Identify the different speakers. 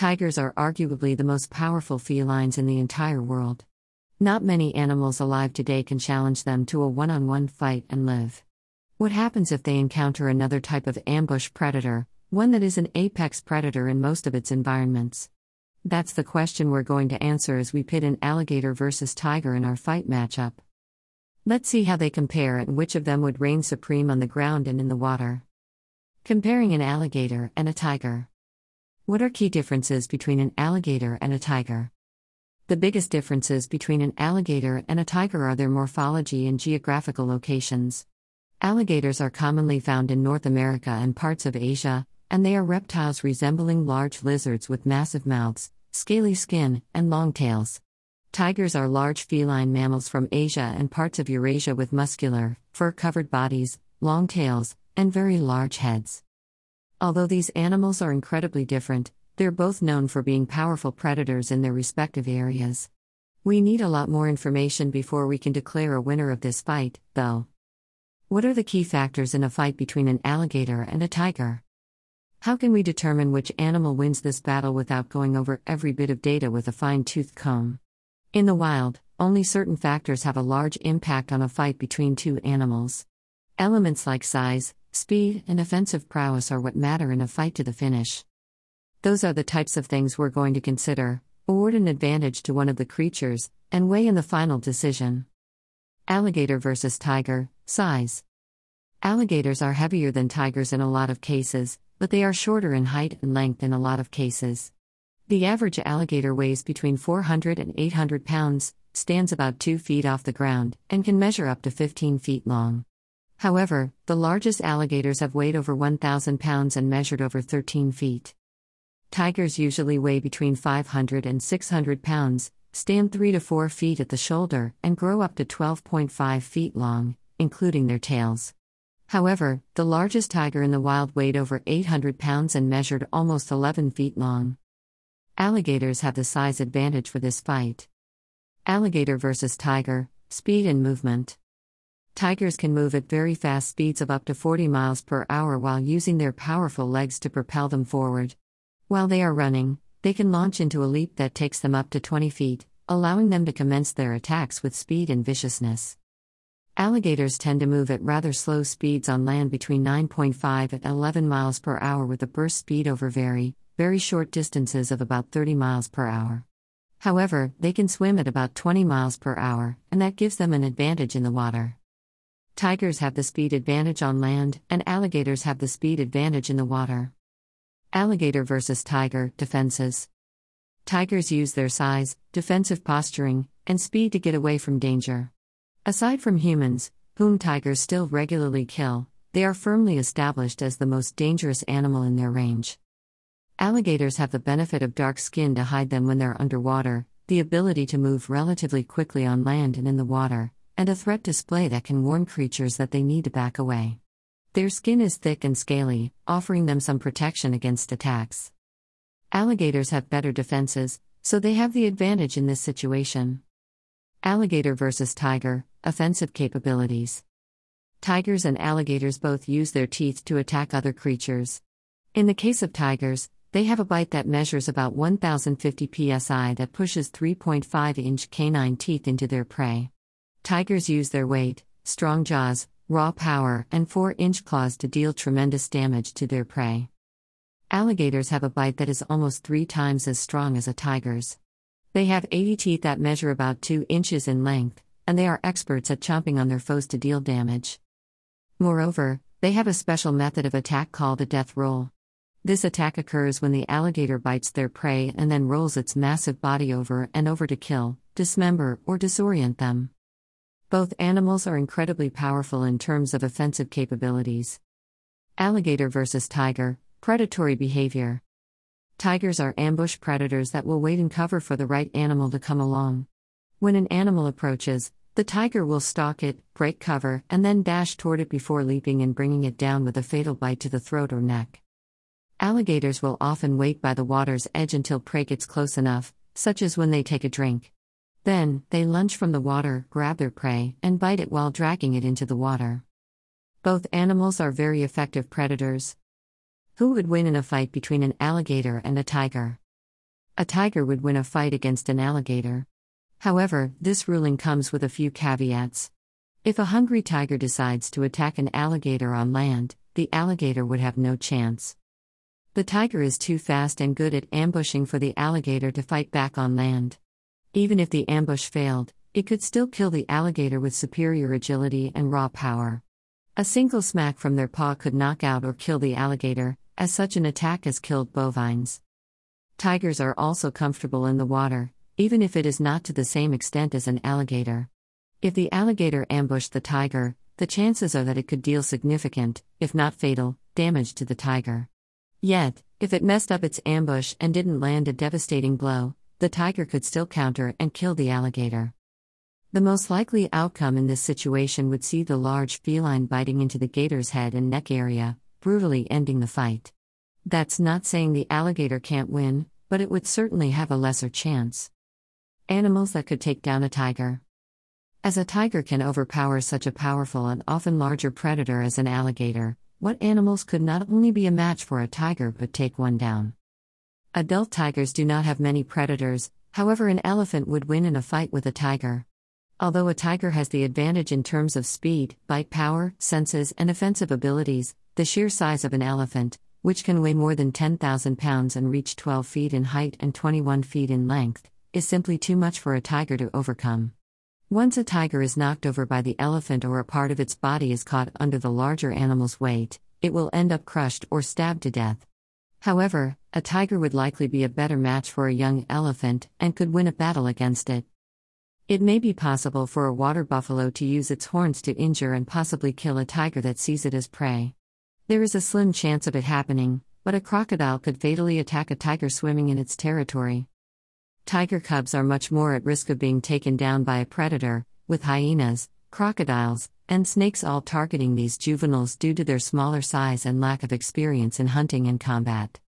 Speaker 1: Tigers are arguably the most powerful felines in the entire world. Not many animals alive today can challenge them to a one-on-one fight and live. What happens if they encounter another type of ambush predator, one that is an apex predator in most of its environments? That's the question we're going to answer as we pit an alligator versus tiger in our fight matchup. Let's see how they compare and which of them would reign supreme on the ground and in the water. Comparing an alligator and a tiger. What are key differences between an alligator and a tiger? The biggest differences between an alligator and a tiger are their morphology and geographical locations. Alligators are commonly found in North America and parts of Asia, and they are reptiles resembling large lizards with massive mouths, scaly skin, and long tails. Tigers are large feline mammals from Asia and parts of Eurasia with muscular, fur-covered bodies, long tails, and very large heads. Although these animals are incredibly different, they're both known for being powerful predators in their respective areas. We need a lot more information before we can declare a winner of this fight, though. What are the key factors in a fight between an alligator and a tiger? How can we determine which animal wins this battle without going over every bit of data with a fine-toothed comb? In the wild, only certain factors have a large impact on a fight between two animals. Elements like size, speed, and offensive prowess are what matter in a fight to the finish. Those are the types of things we're going to consider, award an advantage to one of the creatures, and weigh in the final decision. Alligator versus tiger, size. Alligators are heavier than tigers in a lot of cases, but they are shorter in height and length in a lot of cases. The average alligator weighs between 400 and 800 pounds, stands about 2 feet off the ground, and can measure up to 15 feet long. However, the largest alligators have weighed over 1,000 pounds and measured over 13 feet. Tigers usually weigh between 500 and 600 pounds, stand 3 to 4 feet at the shoulder, and grow up to 12.5 feet long, including their tails. However, the largest tiger in the wild weighed over 800 pounds and measured almost 11 feet long. Alligators have the size advantage for this fight. Alligator versus tiger, speed and movement. Tigers can move at very fast speeds of up to 40 miles per hour while using their powerful legs to propel them forward. While they are running, they can launch into a leap that takes them up to 20 feet, allowing them to commence their attacks with speed and viciousness. Alligators tend to move at rather slow speeds on land between 9.5 and 11 miles per hour with a burst speed over very, very short distances of about 30 miles per hour. However, they can swim at about 20 miles per hour, and that gives them an advantage in the water. Tigers have the speed advantage on land, and alligators have the speed advantage in the water. Alligator versus tiger, defenses. Tigers use their size, defensive posturing, and speed to get away from danger. Aside from humans, whom tigers still regularly kill, they are firmly established as the most dangerous animal in their range. Alligators have the benefit of dark skin to hide them when they're underwater, the ability to move relatively quickly on land and in the water, and a threat display that can warn creatures that they need to back away. Their skin is thick and scaly, offering them some protection against attacks. Alligators have better defenses, so they have the advantage in this situation. Alligator versus tiger, offensive capabilities. Tigers and alligators both use their teeth to attack other creatures. In the case of tigers, they have a bite that measures about 1,050 psi that pushes 3.5-inch canine teeth into their prey. Tigers use their weight, strong jaws, raw power, and 4-inch claws to deal tremendous damage to their prey. Alligators have a bite that is almost 3 times as strong as a tiger's. They have 80 teeth that measure about 2 inches in length, and they are experts at chomping on their foes to deal damage. Moreover, they have a special method of attack called a death roll. This attack occurs when the alligator bites their prey and then rolls its massive body over and over to kill, dismember, or disorient them. Both animals are incredibly powerful in terms of offensive capabilities. Alligator versus tiger, predatory behavior. Tigers are ambush predators that will wait in cover for the right animal to come along. When an animal approaches, the tiger will stalk it, break cover, and then dash toward it before leaping and bringing it down with a fatal bite to the throat or neck. Alligators will often wait by the water's edge until prey gets close enough, such as when they take a drink. Then, they lunge from the water, grab their prey, and bite it while dragging it into the water. Both animals are very effective predators. Who would win in a fight between an alligator and a tiger? A tiger would win a fight against an alligator. However, this ruling comes with a few caveats. If a hungry tiger decides to attack an alligator on land, the alligator would have no chance. The tiger is too fast and good at ambushing for the alligator to fight back on land. Even if the ambush failed, it could still kill the alligator with superior agility and raw power. A single smack from their paw could knock out or kill the alligator, as such an attack has killed bovines. Tigers are also comfortable in the water, even if it is not to the same extent as an alligator. If the alligator ambushed the tiger, the chances are that it could deal significant, if not fatal, damage to the tiger. Yet, if it messed up its ambush and didn't land a devastating blow, the tiger could still counter and kill the alligator. The most likely outcome in this situation would see the large feline biting into the gator's head and neck area, brutally ending the fight. That's not saying the alligator can't win, but it would certainly have a lesser chance. Animals that could take down a tiger. As a tiger can overpower such a powerful and often larger predator as an alligator, what animals could not only be a match for a tiger but take one down? Adult tigers do not have many predators, however, an elephant would win in a fight with a tiger. Although a tiger has the advantage in terms of speed, bite power, senses, and offensive abilities, the sheer size of an elephant, which can weigh more than 10,000 pounds and reach 12 feet in height and 21 feet in length, is simply too much for a tiger to overcome. Once a tiger is knocked over by the elephant or a part of its body is caught under the larger animal's weight, it will end up crushed or stabbed to death. However, a tiger would likely be a better match for a young elephant and could win a battle against it. It may be possible for a water buffalo to use its horns to injure and possibly kill a tiger that sees it as prey. There is a slim chance of it happening, but a crocodile could fatally attack a tiger swimming in its territory. Tiger cubs are much more at risk of being taken down by a predator, with hyenas, crocodiles, and snakes all targeting these juveniles due to their smaller size and lack of experience in hunting and combat.